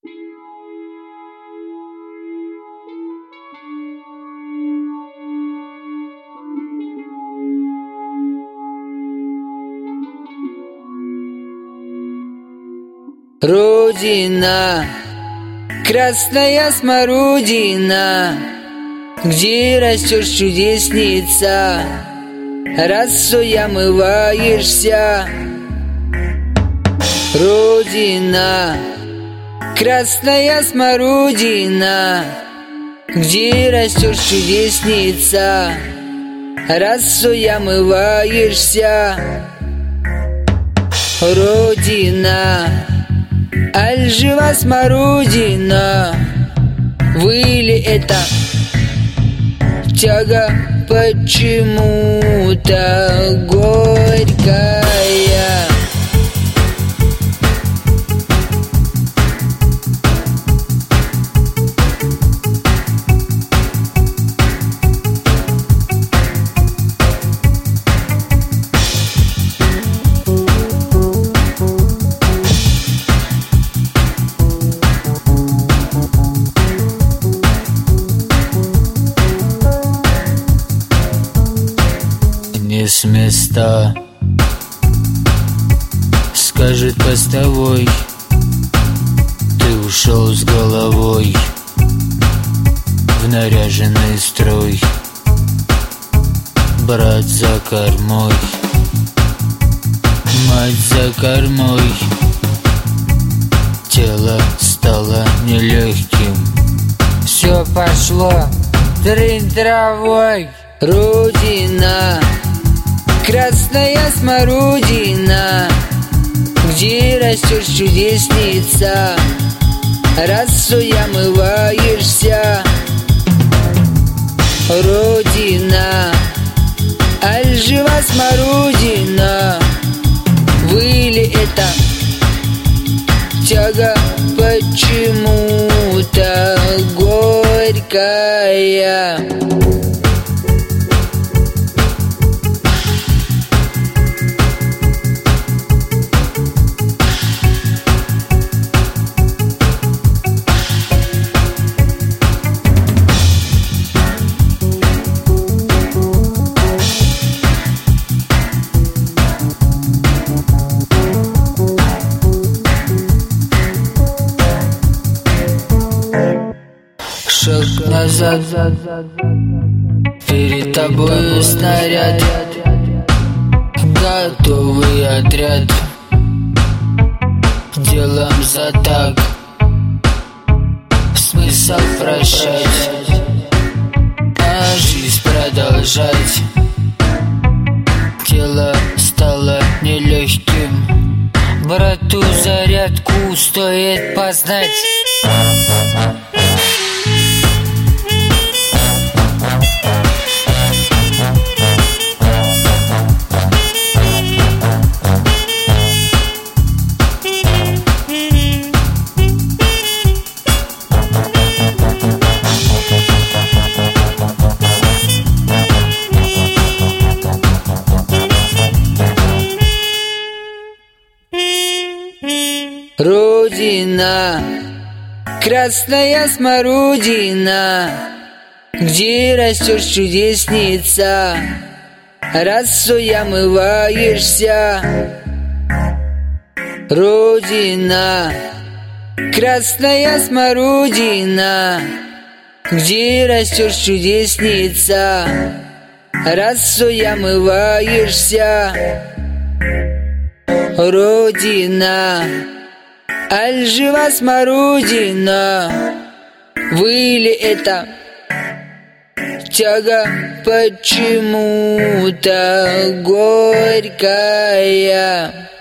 Родина, красная смородина, где растешь, чудесница, росой омываешься. Родина, красная смородина, где растешь, чудесница, росой омываешься. Родина, аль жива смородина, выли это тяга почему-то горькая. Не с места, скажет постовой, ты ушел с головой в наряженный строй. Брат за кормой, мать за кормой, тело стало нелегким. Все пошло трынь травой. Родина, красная смородина, где растешь, чудесница, росой омываешься. Родина, аль жива смородина, выли это тяга почему-то горькая. Шаг назад, перед тобой снаряд, готовый отряд, делом за так. Смысл прощать, а жизнь продолжать. Тело стало нелегким, брату зарядку стоит познать. Родина, красная смородина, где растешь, чудесница, росой омываешься. Родина, красная смородина, где растешь, чудесница, росой омываешься. Родина, аль жива смородина, выли это тяга почему-то горькая.